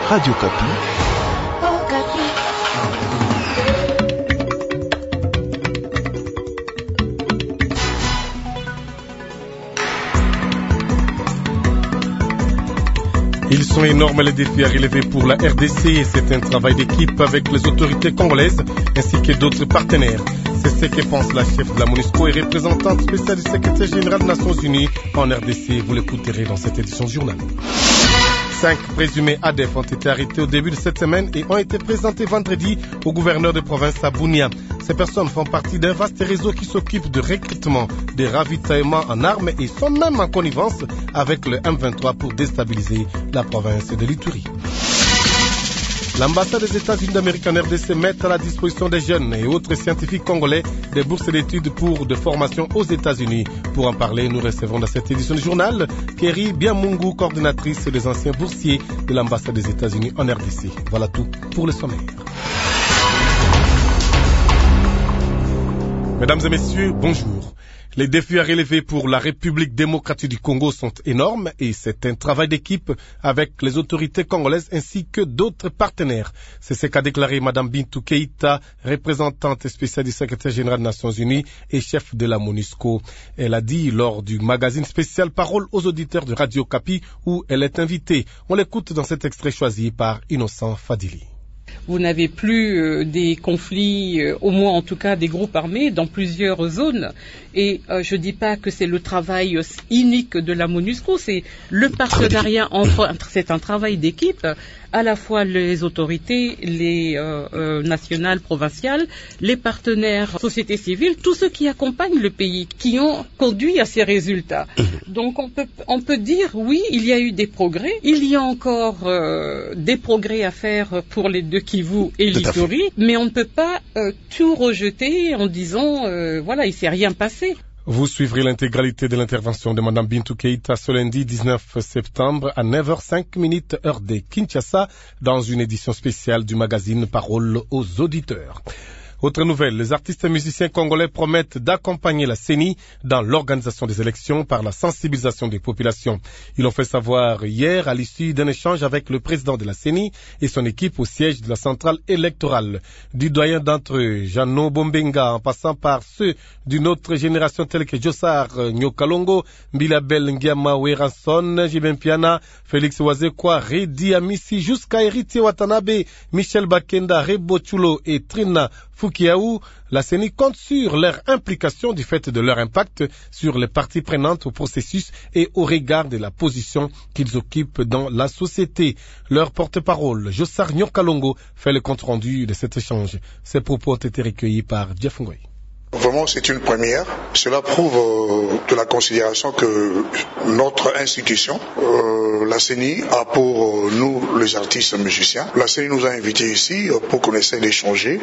Radio Kapi. Ils sont énormes les défis à relever pour la RDC et c'est un travail d'équipe avec les autorités congolaises ainsi que d'autres partenaires. C'est ce que pense la chef de la MONUSCO et représentante spéciale du secrétaire général des Nations Unies en RDC. Vous l'écouterez dans cette édition du journal. 5 présumés ADF ont été arrêtés au début de cette semaine et ont été présentés vendredi au gouverneur de province à Bunia. Ces personnes font partie d'un vaste réseau qui s'occupe de recrutement, de ravitaillement en armes et sont même en connivence avec le M23 pour déstabiliser la province de l'Ituri. L'ambassade des États-Unis d'Amérique en RDC met à la disposition des jeunes et autres scientifiques congolais des bourses d'études pour de formation aux États-Unis. Pour en parler, nous recevons dans cette édition du journal Kerry Biamungu, coordinatrice des anciens boursiers de l'ambassade des États-Unis en RDC. Voilà tout pour le sommaire. Mesdames et messieurs, bonjour. Les défis à relever pour la République démocratique du Congo sont énormes et c'est un travail d'équipe avec les autorités congolaises ainsi que d'autres partenaires. C'est ce qu'a déclaré Mme Bintou Keïta, représentante spéciale du secrétaire général des Nations Unies et chef de la MONUSCO. Elle a dit lors du magazine spécial Parole aux auditeurs de Radio Kapi où elle est invitée. On l'écoute dans cet extrait choisi par Innocent Fadili. Vous n'avez plus des conflits, au moins en tout cas des groupes armés dans plusieurs zones. Et je ne dis pas que c'est le travail unique de la MONUSCO, c'est le partenariat c'est un travail d'équipe, à la fois les autorités, les nationales, provinciales, les partenaires, société civile, tous ceux qui accompagnent le pays, qui ont conduit à ces résultats. Donc on peut dire, oui, il y a eu des progrès, il y a encore des progrès à faire pour les deux Kivu et l'Ituri, mais on ne peut pas tout rejeter en disant, voilà, il ne s'est rien passé. Vous suivrez l'intégralité de l'intervention de Mme Bintou Keïta ce lundi 19 septembre à 9h05 heure de Kinshasa dans une édition spéciale du magazine Parole aux auditeurs. Autre nouvelle, les artistes et musiciens congolais promettent d'accompagner la CENI dans l'organisation des élections par la sensibilisation des populations. Ils l'ont fait savoir hier à l'issue d'un échange avec le président de la CENI et son équipe au siège de la centrale électorale. Du doyen d'entre eux, Jeannot Bombenga, en passant par ceux d'une autre génération tels que Jossar Nyokalongo, Bilabel Ngiama Weranson, Jibem Piana, Félix Wazekwa, Redi Amisi, jusqu'à Héritier Watanabe, Michel Bakenda, Rebo Chulo et Trina Fukiaou, la CENI compte sur leur implication du fait de leur impact sur les parties prenantes au processus et au regard de la position qu'ils occupent dans la société. Leur porte-parole, Jossar Nyokalongo, fait le compte-rendu de cet échange. Ces propos ont été recueillis par Jeff Ngoy. Vraiment, c'est une première. Cela prouve de la considération que notre institution, la CENI, a pour nous, les artistes musiciens. La CENI nous a invités ici pour qu'on essaie d'échanger,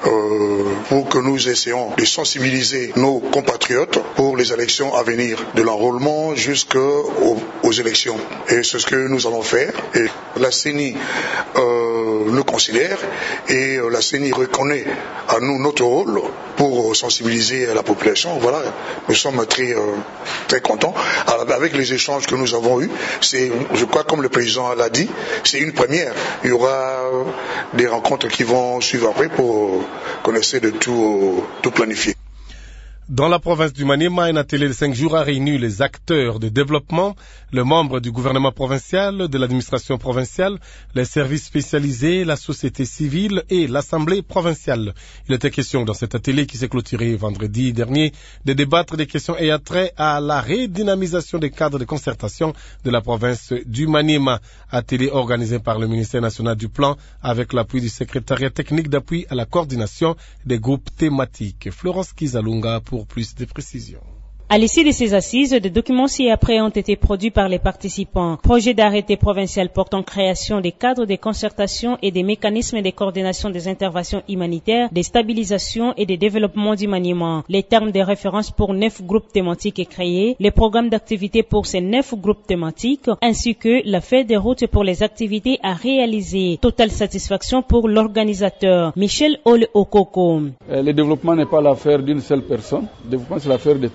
pour que nous essayions de sensibiliser nos compatriotes pour les élections à venir, de l'enrôlement jusqu'aux élections. Et c'est ce que nous allons faire. Et la CENI nous considère et la CENI reconnaît à nous notre rôle pour sensibiliser la population. Voilà, nous sommes très contents. Alors, avec les échanges que nous avons eus, je crois, comme le président l'a dit, c'est une première. Il y aura des rencontres qui vont suivre après pour qu'on essaie de tout planifier. Dans la province du Maniema, un atelier de 5 jours a réuni les acteurs de développement, les membres du gouvernement provincial, de l'administration provinciale, les services spécialisés, la société civile et l'assemblée provinciale. Il était question dans cet atelier qui s'est clôturé vendredi dernier de débattre des questions ayant trait à la redynamisation des cadres de concertation de la province du Maniema. Atelier organisé par le ministère national du Plan avec l'appui du secrétariat technique d'appui à la coordination des groupes thématiques. Florence Kizalunga pour plus de précisions. À l'issue de ces assises, des documents ci-après ont été produits par les participants. Projet d'arrêté provincial portant création des cadres de concertation et des mécanismes de coordination des interventions humanitaires, des stabilisations et des développements du maniement. Les termes de référence pour 9 groupes thématiques créés, les programmes d'activité pour ces 9 groupes thématiques, ainsi que la feuille de route pour les activités à réaliser. Totale satisfaction pour l'organisateur. Michel Ole Okoko. Le développement n'est pas l'affaire d'une seule personne. Le développement, c'est l'affaire de tous.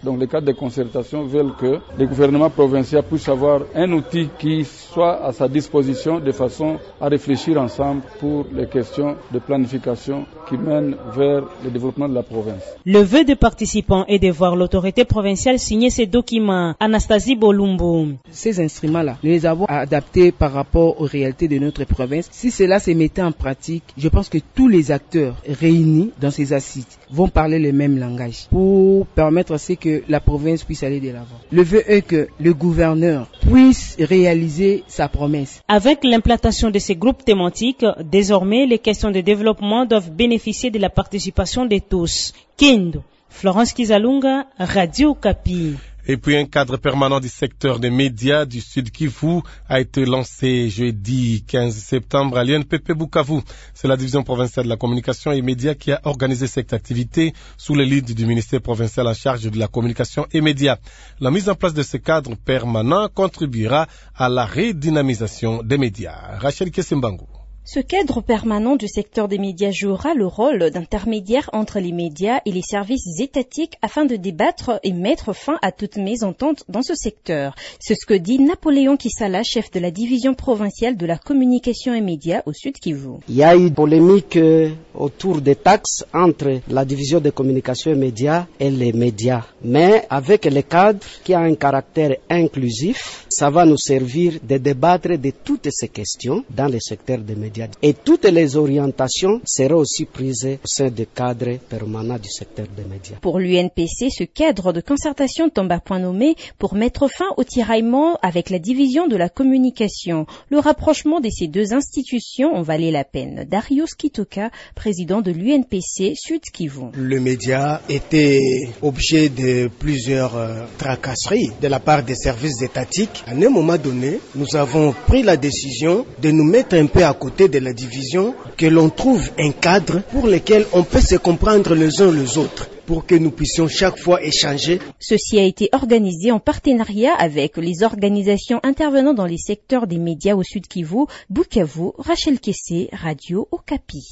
Donc les cadres de concertation veulent que le gouvernement provincial puisse avoir un outil qui soit à sa disposition de façon à réfléchir ensemble pour les questions de planification qui mènent vers le développement de la province. Le vœu des participants est de voir l'autorité provinciale signer ces documents. Anastasie Bolumbo. Ces instruments-là, nous les avons adaptés par rapport aux réalités de notre province. Si cela se mettait en pratique, je pense que tous les acteurs réunis dans ces assises vont parler le même langage pour permettre à ce que la province puisse aller de l'avant. Le vœu est que le gouverneur puisse réaliser sa promesse. Avec l'implantation de ces groupes thématiques, désormais, les questions de développement doivent bénéficier de la participation de tous. Kendo, Florence Kizalunga, Radio Okapi. Et puis un cadre permanent du secteur des médias du Sud Kivu a été lancé jeudi 15 septembre à l'INPP Bukavu. C'est la division provinciale de la communication et médias qui a organisé cette activité sous le lead du ministère provincial en charge de la communication et médias. La mise en place de ce cadre permanent contribuera à la redynamisation des médias. Rachel Kesimbangu. Ce cadre permanent du secteur des médias jouera le rôle d'intermédiaire entre les médias et les services étatiques afin de débattre et mettre fin à toute mésentente dans ce secteur. C'est ce que dit Napoléon Kisala, chef de la division provinciale de la communication et médias au Sud Kivu. Il y a eu polémique autour des taxes entre la division de communication et médias et les médias. Mais avec le cadre qui a un caractère inclusif, ça va nous servir de débattre de toutes ces questions dans le secteur des médias. Et toutes les orientations seront aussi prises au sein du cadre permanent du secteur des médias. Pour l'UNPC, ce cadre de concertation tombe à point nommé pour mettre fin au tiraillement avec la division de la communication. Le rapprochement de ces deux institutions en valait la peine. Darius Kitoka, président de l'UNPC Sud Kivu. Le média était objet de plusieurs tracasseries de la part des services étatiques. À un moment donné, nous avons pris la décision de nous mettre un peu à côté de la division, que l'on trouve un cadre pour lequel on peut se comprendre les uns les autres, pour que nous puissions chaque fois échanger. Ceci a été organisé en partenariat avec les organisations intervenant dans les secteurs des médias au Sud Kivu, Bukavu, Rachel Kessé, Radio Okapi.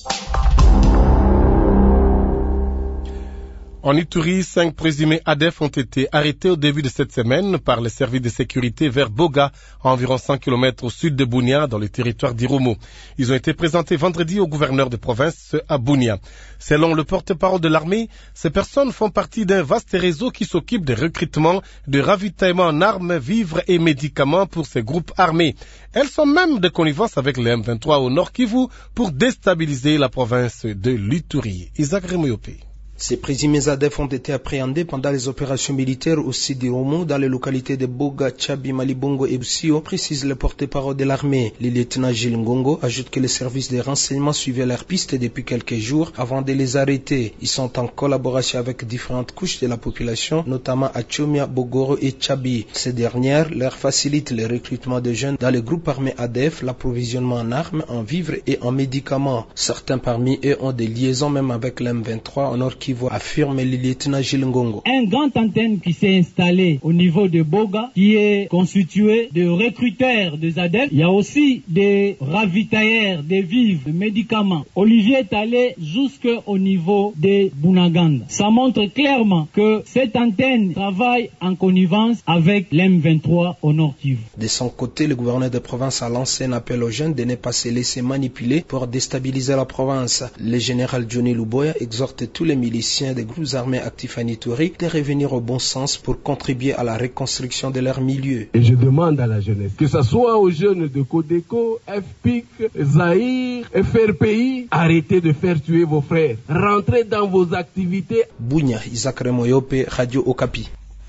En Ituri, 5 présumés ADF ont été arrêtés au début de cette semaine par les services de sécurité vers Boga, à environ 100 km au sud de Bunia, dans le territoire d'Irumu. Ils ont été présentés vendredi au gouverneur de province à Bunia. Selon le porte-parole de l'armée, ces personnes font partie d'un vaste réseau qui s'occupe des recrutements, de ravitaillement en armes, vivres et médicaments pour ces groupes armés. Elles sont même de connivence avec les M23 au nord Kivu pour déstabiliser la province de l'Ituri. Isaac Remoyopé. Ces présumés ADF ont été appréhendés pendant les opérations militaires au sud d'Irumu, dans les localités de Boga, Tchabi, Malibongo et Busio, précise le porte-parole de l'armée. Le lieutenant Gilles Ngongo ajoute que les services de renseignement suivaient leur piste depuis quelques jours avant de les arrêter. Ils sont en collaboration avec différentes couches de la population, notamment à Tchomia, Bogoro et Tchabi. Ces dernières leur facilitent le recrutement de jeunes dans les groupes armés ADF, l'approvisionnement en armes, en vivres et en médicaments. Certains parmi eux ont des liaisons même avec l'M23 au nord Kivu, affirme le lieutenant Gilles Ngongo. Un grand antenne qui s'est installé au niveau de Boga, qui est constitué de recruteurs des ADF. Il y a aussi des ravitailleurs, des vivres, des médicaments. Olivier est allé jusqu'au niveau de Bunaganda. Ça montre clairement que cette antenne travaille en connivence avec l'M23 au nord Kivu. De son côté, le gouverneur de province a lancé un appel aux jeunes de ne pas se laisser manipuler pour déstabiliser la province. Le général Johnny Luboya exhorte tous les militaires des groupes armés actifs en Ituri de revenir au bon sens pour contribuer à la reconstruction de leur milieu. Et je demande à la jeunesse, que ce soit aux jeunes de Codeco, FPIC, Zahir, FRPI, arrêtez de faire tuer vos frères. Rentrez dans vos activités. Bunia, Isaac Remoyope, Radio Okapi.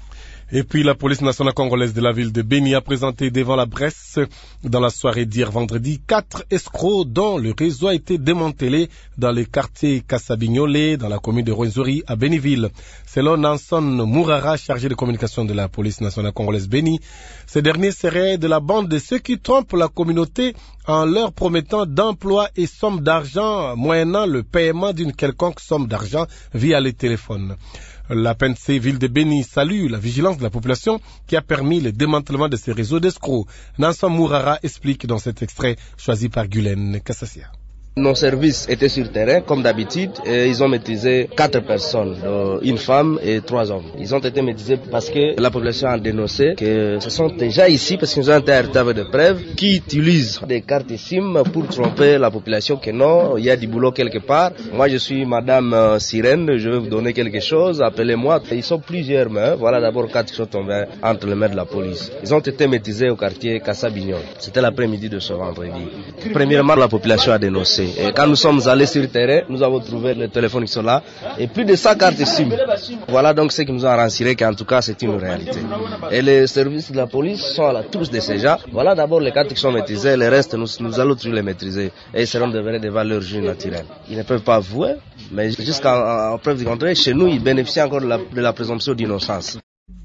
Et puis la police nationale congolaise de la ville de Beni a présenté devant la presse dans la soirée d'hier vendredi 4 escrocs dont le réseau a été démantelé dans les quartiers Kassabignolé, dans la commune de Rwenzori à Beniville. Selon Nanson Mourara, chargé de communication de la police nationale congolaise Beni, ces derniers seraient de la bande de ceux qui trompent la communauté en leur promettant d'emplois et sommes d'argent moyennant le paiement d'une quelconque somme d'argent via les téléphones. La PNC Ville de Beni salue la vigilance de la population qui a permis le démantèlement de ces réseaux d'escrocs. Nanson Mourara explique dans cet extrait choisi par Guylaine Kassassia. Nos services étaient sur terrain, comme d'habitude, et ils ont maîtrisé 4 personnes, une femme et 3 hommes. Ils ont été maîtrisés parce que la population a dénoncé que ce sont déjà ici, parce qu'ils ont été arrêtés avec des preuves, qui utilisent des cartes SIM pour tromper la population que non, il y a du boulot quelque part. Moi, je suis Madame Sirène, je vais vous donner quelque chose, appelez-moi. Ils sont plusieurs, mais voilà d'abord 4 qui sont tombés entre les mains de la police. Ils ont été maîtrisés au quartier Kassabignon. C'était l'après-midi de ce vendredi. Premièrement, la population a dénoncé. Et quand nous sommes allés sur le terrain, nous avons trouvé les téléphones qui sont là et plus de 100 cartes SIM. Voilà donc ce qui nous a rassuré qu'en tout cas c'est une réalité. Et les services de la police sont à la touche de ces gens. Voilà d'abord les cartes qui sont maîtrisées, les restes nous allons toujours les maîtriser et ils seront devenus des valeurs juges naturelles. Ils ne peuvent pas avouer, mais jusqu'à preuve du contraire, chez nous ils bénéficient encore de la présomption d'innocence.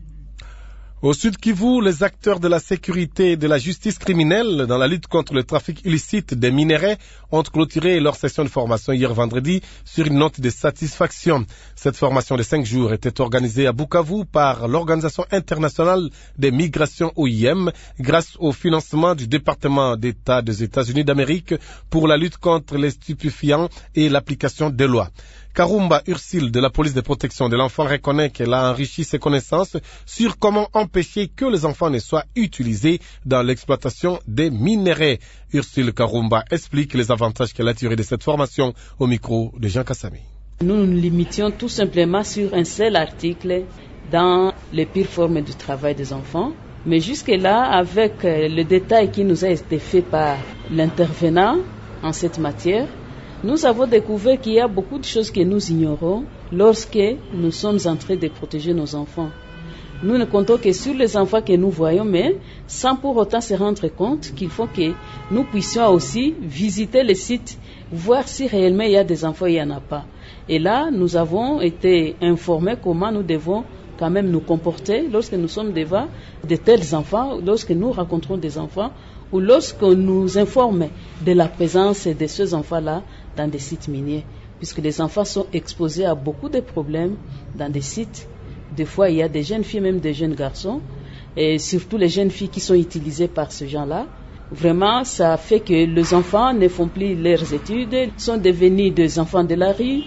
Au Sud Kivu, les acteurs de la sécurité et de la justice criminelle dans la lutte contre le trafic illicite des minerais ont clôturé leur session de formation hier vendredi sur une note de satisfaction. Cette formation de 5 jours était organisée à Bukavu par l'Organisation internationale des migrations OIM grâce au financement du département d'État des États-Unis d'Amérique pour la lutte contre les stupéfiants et l'application des lois. Karumba Ursile de la police de protection de l'enfant reconnaît qu'elle a enrichi ses connaissances sur comment empêcher que les enfants ne soient utilisés dans l'exploitation des minerais. Ursile Karumba explique les avantages qu'elle a tirés de cette formation au micro de Jean Kassami. Nous nous limitions tout simplement sur un seul article dans les pires formes du travail des enfants. Mais jusque-là, avec le détail qui nous a été fait par l'intervenant en cette matière, nous avons découvert qu'il y a beaucoup de choses que nous ignorons lorsque nous sommes en train de protéger nos enfants. Nous ne comptons que sur les enfants que nous voyons, mais sans pour autant se rendre compte qu'il faut que nous puissions aussi visiter les sites, voir si réellement il y a des enfants, il n'y en a pas. Et là, nous avons été informés comment nous devons quand même nous comporter lorsque nous sommes devant de tels enfants, lorsque nous rencontrons des enfants, ou lorsqu'on nous informe de la présence de ces enfants-là dans des sites miniers, puisque les enfants sont exposés à beaucoup de problèmes dans des sites. Des fois, il y a des jeunes filles, même des jeunes garçons, et surtout les jeunes filles qui sont utilisées par ces gens-là. Vraiment, ça fait que les enfants ne font plus leurs études, sont devenus des enfants de la rue.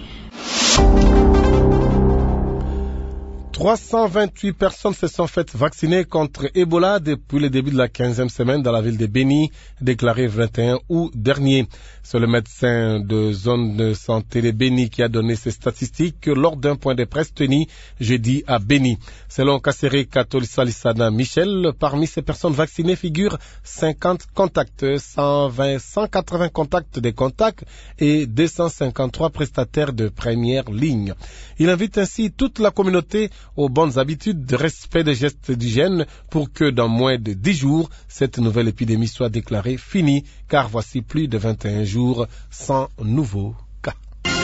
328 personnes se sont faites vacciner contre Ebola depuis le début de la 15e semaine dans la ville de Beni, déclaré 21 août dernier. C'est le médecin de zone de santé de Beni qui a donné ces statistiques lors d'un point de presse tenu jeudi à Beni. Selon Kassere Katolisa Michel, parmi ces personnes vaccinées figurent 50 contacts, 180 contacts de contacts et 253 prestataires de première ligne. Il invite ainsi toute la communauté aux bonnes habitudes de respect des gestes d'hygiène pour que dans moins de 10 jours, cette nouvelle épidémie soit déclarée finie, car voici plus de 21 jours sans nouveaux cas.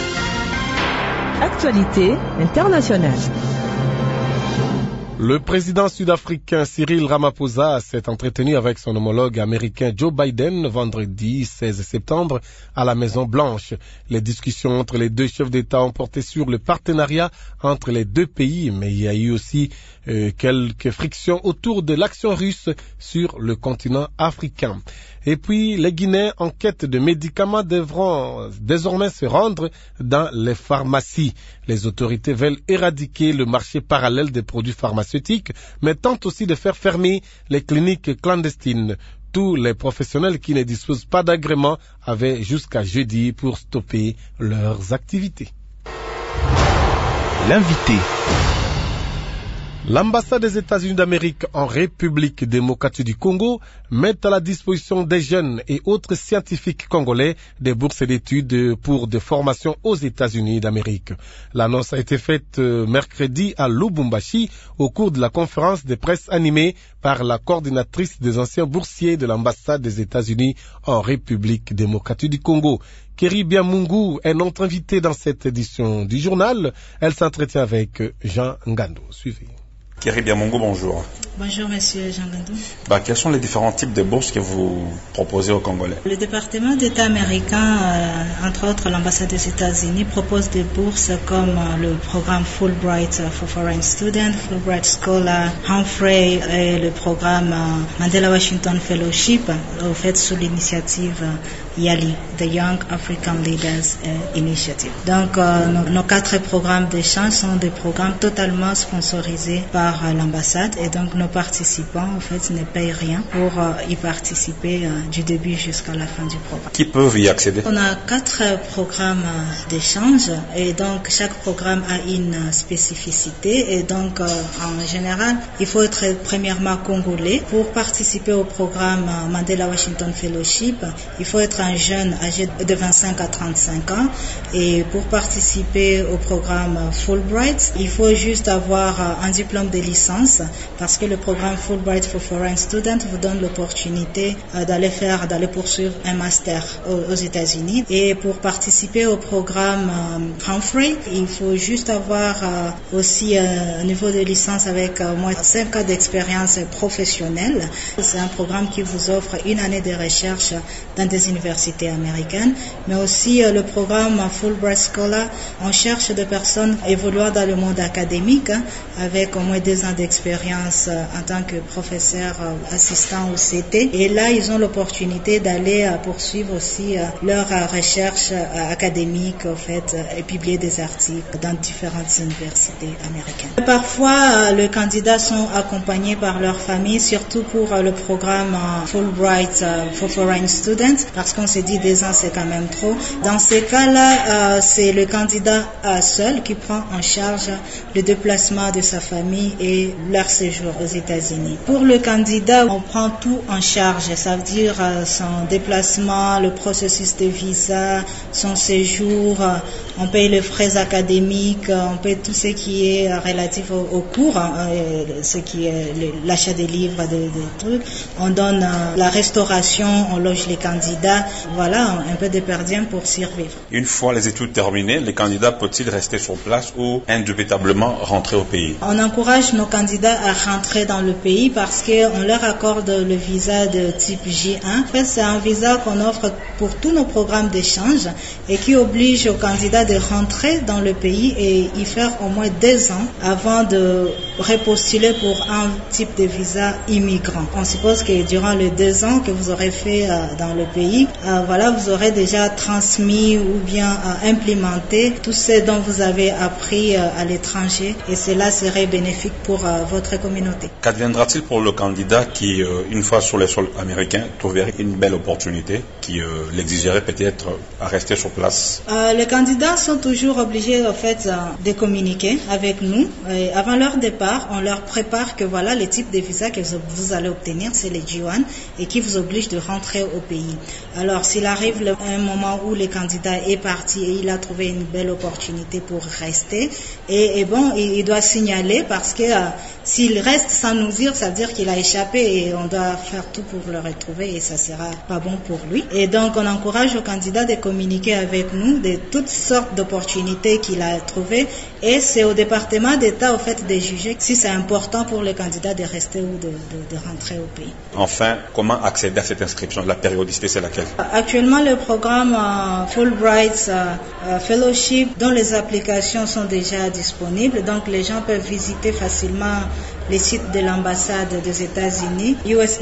Actualité internationale. Le président sud-africain Cyril Ramaphosa s'est entretenu avec son homologue américain Joe Biden vendredi 16 septembre à la Maison-Blanche. Les discussions entre les deux chefs d'État ont porté sur le partenariat entre les deux pays, mais il y a eu aussi quelques frictions autour de l'action russe sur le continent africain. Et puis, les Guinéens en quête de médicaments devront désormais se rendre dans les pharmacies. Les autorités veulent éradiquer le marché parallèle des produits pharmaceutiques, mais tentent aussi de faire fermer les cliniques clandestines. Tous les professionnels qui ne disposent pas d'agrément avaient jusqu'à jeudi pour stopper leurs activités. L'invité. L'ambassade des États-Unis d'Amérique en République démocratique du Congo met à la disposition des jeunes et autres scientifiques congolais des bourses d'études pour des formations aux États-Unis d'Amérique. L'annonce a été faite mercredi à Lubumbashi au cours de la conférence de presse animée par la coordinatrice des anciens boursiers de l'ambassade des États-Unis en République démocratique du Congo. Keri Biamungu est notre invitée dans cette édition du journal. Elle s'entretient avec Jean Ngando. Suivez. Kerry Biamongo, bonjour. Bonjour, monsieur Jean Gandou. Quels sont les différents types de bourses que vous proposez aux Congolais? Le département d'État américain, entre autres l'ambassade des États-Unis, propose des bourses comme le programme Fulbright for Foreign Students, Fulbright Scholar, Humphrey et le programme Mandela Washington Fellowship, au fait sous l'initiative YALI, The Young African Leaders Initiative. Donc, nos 4 programmes d'échange sont des programmes totalement sponsorisés par l'ambassade et donc nos participants, en fait, ne payent rien pour y participer du début jusqu'à la fin du programme. Qui peuvent y accéder? On a 4 programmes d'échange et donc chaque programme a une spécificité et donc en général, il faut être premièrement congolais. Pour participer au programme Mandela Washington Fellowship, il faut être un jeune âgé de 25 à 35 ans et pour participer au programme Fulbright, il faut juste avoir un diplôme de licence parce que le programme Fulbright for Foreign Students vous donne l'opportunité d'aller poursuivre un master aux États-Unis. Et pour participer au programme Humphrey, il faut juste avoir aussi un niveau de licence avec au moins 5 ans d'expérience professionnelle. C'est un programme qui vous offre une année de recherche dans des universités américaines, mais aussi le programme Fulbright Scholar, on cherche des personnes évoluant dans le monde académique avec au moins 2 ans d'expérience en tant que professeur assistant au CT. Et là, ils ont l'opportunité d'aller poursuivre aussi leur recherche académique en fait, et publier des articles dans différentes universités américaines. Parfois, les candidats sont accompagnés par leur famille, surtout pour le programme Fulbright for Foreign Students, parce qu'on s'est dit 2 ans, c'est quand même trop. Dans ces cas-là, c'est le candidat seul qui prend en charge le déplacement de sa famille et leur séjour aux États-Unis. Pour le candidat, on prend tout en charge, ça veut dire son déplacement, le processus de visa, son séjour, on paye les frais académiques, on paye tout ce qui est relatif au cours, ce qui est l'achat des livres, des trucs. On donne la restauration, on loge les candidats, voilà, un peu de per diem pour survivre. Une fois les études terminées, les candidats peuvent-ils rester sur place ou indubitablement rentrer au pays? On encourage nos candidats à rentrer dans le pays parce qu'on leur accorde le visa de type J1. En fait, c'est un visa qu'on offre pour tous nos programmes d'échange et qui oblige aux candidats de rentrer dans le pays et y faire au moins 2 ans avant de repostuler pour un type de visa immigrant. On suppose que durant les 2 ans que vous aurez fait dans le pays, vous aurez déjà transmis ou bien implémenté tout ce dont vous avez appris à l'étranger et cela serait bénéfique pour votre communauté. Qu'adviendra-t-il pour le candidat qui, une fois sur le sol américain, trouverait une belle opportunité qui l'exigerait peut-être à rester sur place? Les candidats sont toujours obligés en fait de communiquer avec nous. Et avant leur départ, on leur prépare que voilà les types de visas que vous allez obtenir, c'est les J1 et qui vous obligent de rentrer au pays. Alors s'il arrive un moment où le candidat est parti et il a trouvé une belle opportunité pour rester, et bon, il doit signaler parce que s'il reste sans nous dire, ça veut dire qu'il a échappé et on doit faire tout pour le retrouver et ça sera pas bon pour lui. Et donc on encourage au candidat de communiquer avec nous de toutes sortes d'opportunités qu'il a trouvées et c'est au département d'État au fait de juger si c'est important pour le candidat de rester ou de rentrer au pays. Enfin, comment accéder à cette inscription? La périodicité, c'est laquelle? Actuellement, le programme Fulbright Fellowship, dont les applications sont déjà disponibles, donc les gens peuvent visiter facilement les sites de l'ambassade des États-Unis,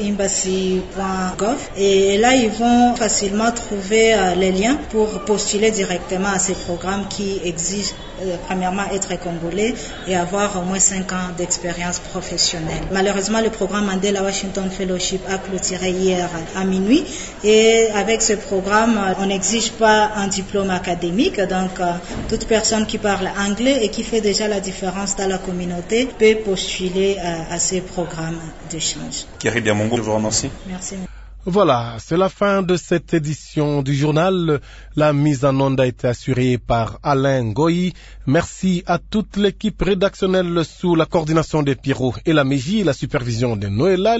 usembassy.gov, et là ils vont facilement trouver les liens pour postuler directement à ces programmes qui exigent premièrement être congolais et avoir au moins 5 ans d'expérience professionnelle. Malheureusement, le programme Mandela Washington Fellowship a clôturé hier à minuit et avec ce programme, on n'exige pas un diplôme académique, donc toute personne qui parle anglais et qui fait déjà la différence dans la communauté peut postuler à ces programmes d'échange. Kerry Biamongo, je vous remercie. Merci. Voilà, c'est la fin de cette édition du journal. La mise en onde a été assurée par Alain Goyi. Merci à toute l'équipe rédactionnelle sous la coordination de Pierrot et la Mégie, la supervision de Noëlla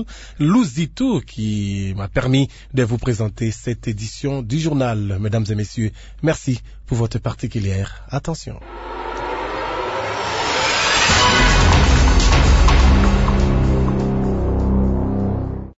Louzitou qui m'a permis de vous présenter cette édition du journal. Mesdames et messieurs, merci pour votre particulière attention.